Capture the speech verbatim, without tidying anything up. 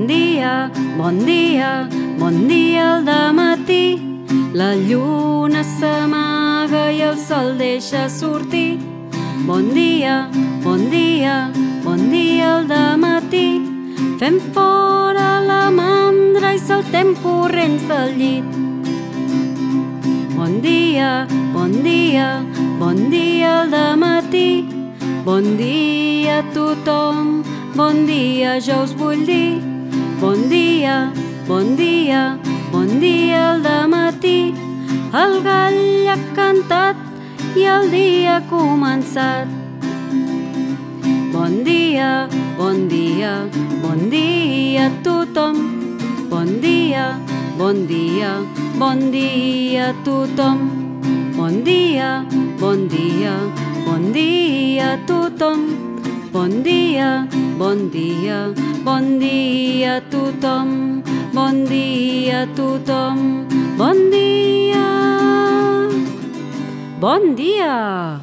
Bon dia, bon dia, bon dia al dematí. La lluna s'amaga i el sol deixa sortir. Bon dia, bon dia, bon dia al dematí. Fem fora la mandra i saltem corrents del llit. Bon dia, bon dia, bon dia al dematí. Bon dia a tothom, bon dia jo us vull dir. Bon dia, bon dia, bon dia al dematí. El gall ha cantat i el dia ha començat. Bon dia, bon dia, bon dia a tothom. Bon dia, bon dia, bon dia a tothom. Bon dia, bon dia, bon dia a tothom. Bon dia, bon dia, bon dia a tothom. Bon dia a tothom. Bon dia. Bon dia.